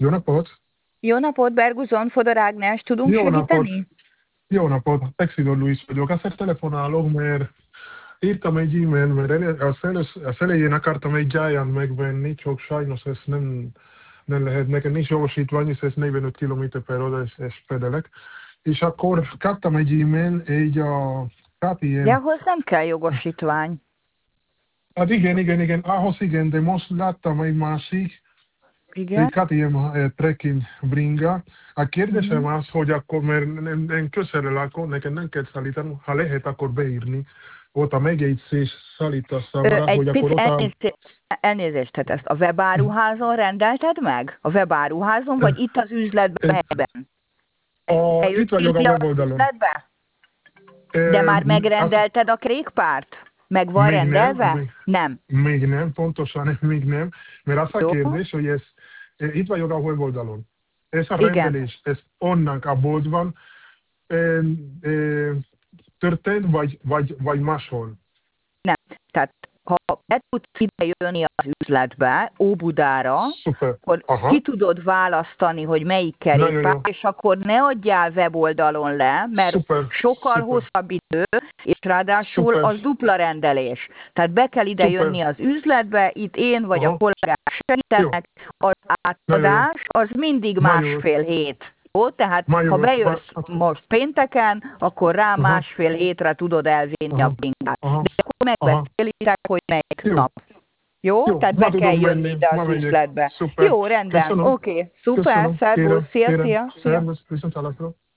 Jó napot! Jó napot, Berguzon, Fodor Ágnes, tudunk Jó napot! segíteni? Jó napot! Exidor Luis vagyok. Azért telefonálok, mert írtam egy e-mail, mert az elején akartam egy Giant megvenni, csak sajnos ezt nem lehet. Nekem nincs jogosítvány, hisz ez 45 km/h, és pedelek. És akkor kaptam egy e-mail, egy a De KTM. ahhoz nem kell jogosítvány. Hát igen, ahhoz igen, de most láttam egy másik, Igen? egy KTM trekking bringa. A kérdésem Uh-huh. az, hogy akkor, mert én közelre lakom, nekem nem kell szállítanom, ha lehet, akkor beírni ott a megjegyzés szállítás számára, Egy hogy akkor pici ott a... elnézést, tehát ezt a webáruházon rendelted meg? A webáruházon, vagy itt az üzletben helyben? Itt vagyok a Eljöttél az weboldalon. üzletbe? De már megrendelted a kerékpárt? Meg van Még nem, rendelve? Nem. még nem, pontosan még nem, mert az a Jó? kérdés, hogy itt vagyok a weboldalon. Ez a Igen. rendelés, ez onnan a boltban történt, vagy máshol? Nem. Tehát ha be tudsz ide jönni az üzletbe, Óbudára, Szuper. akkor Aha. ki tudod választani, hogy melyik Nagyon kerékpár, jó. és akkor ne adjál weboldalon le, mert Szuper. sokkal Szuper. hosszabb idő, és ráadásul Szuper. az dupla rendelés. Tehát be kell ide Szuper. jönni az üzletbe, itt én vagy a Aha. kollégák segítenek, az Nagyon jó. átadás az mindig Nagyon jó. másfél hét. Jó? Tehát Nagyon ha jó. bejössz most pénteken, akkor rá Aha. másfél hétre tudod elvinni a Aha. bringát. Aha. De akkor Aha. megbeszélitek, hogy melyik Jó. nap. Jó? Jó, Tehát ma be kell tudom jönni menni, ide ma az megyek. üzletbe. Szuper. Jó, rendben. Köszönöm. Oké. Szuper. Köszönöm. Szervusz. Kérem. Szia. Szervusz. Viszontlátásra.